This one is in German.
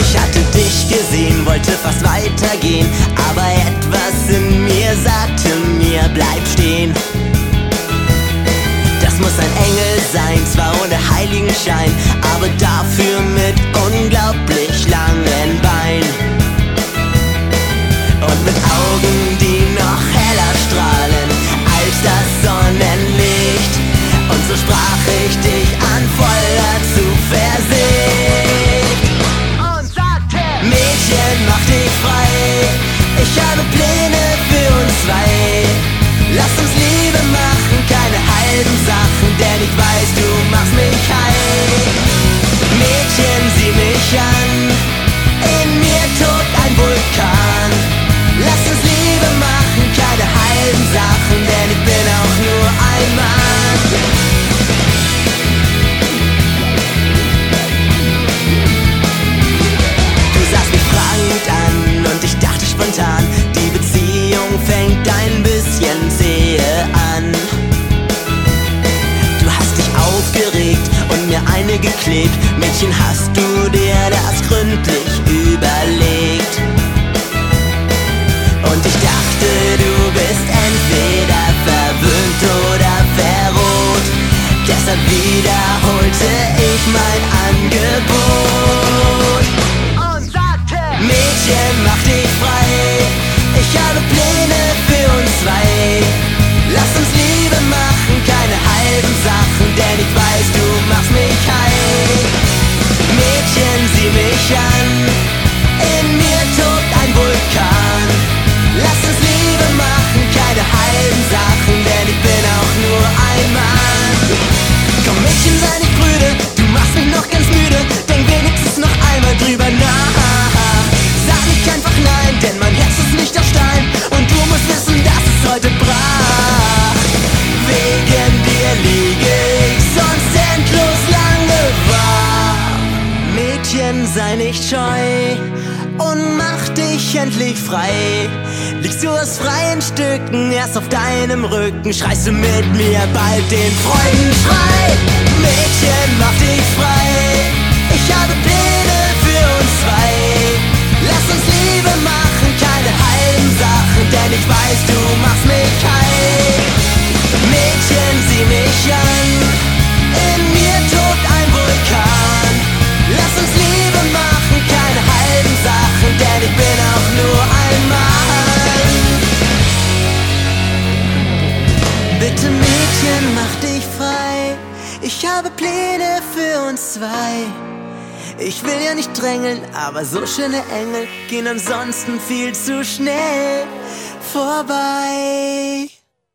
Ich hatte dich gesehen, wollte fast weitergehen, aber etwas in mir sagte mir, bleib stehen. Das muss ein Engel sein, zwar ohne Heiligenschein, aber dafür mit unglaublich langen Beinen. Und mit Augen, die noch heller strahlen als das Sonnenlicht. Und so sprach ich dich an, voller Zuversicht. Und sagte: Mädchen, mach dich frei, ich habe Pläne für uns zwei. Lass uns Liebe machen, keine halben Sachen, denn ich weiß, du machst mich high. Mädchen, sieh mich an, in mir tobt ein Vulkan. Lass uns Liebe machen, keine halben Sachen, denn ich bin auch nur ein Mann. Du sahst mich fragend an und ich dachte spontan, die Beziehung fängt ein bisschen zähe an. Du hast dich aufgeregt und mir eine geklebt. Mädchen, hast du dir das gründlich überlegt? Und ich dachte, du bist entweder verwöhnt oder verroht. Deshalb wiederholte ich mein Angebot und sagte: Mädchen, mach dich frei, ich habe Pläne für uns zwei. Lass uns Liebe machen, keine halben Sachen, denn ich weiß, du machst mich high. Mädchen, sieh mich an, in mir tobt ein Vulkan. Lass uns Liebe machen, keine halben Sachen, denn ich bin auch nur ein Mann. Komm Mädchen, sei nicht prüde, du machst mich noch ganz müde. Denk wenigstens noch einmal drüber nach. Sag nicht einfach nein, denn mein Herz ist nicht aus Stein. Und du musst wissen, dass es heute brach. Wegen dir liege ich sonst endlos lange wach. Mädchen, sei nicht scheu und mach dich endlich frei. Liegst du aus freien Stücken erst auf deinem Rücken, schreist du mit mir bald den Freudenschrei. Mädchen, mach dich frei, ich habe Pläne für uns zwei. Lass uns Liebe machen, keine halben Sachen, denn ich weiß, du machst mich high. Mädchen, sieh mich an, in mir tobt ein Vulkan. Lass uns Liebe machen, keine halben Sachen, denn ich bin auch nur ein Mann. Bitte Mädchen, mach dich frei, ich habe Pläne für uns zwei. Ich will ja nicht drängeln, aber so schöne Engel gehen ansonsten viel zu schnell vorbei.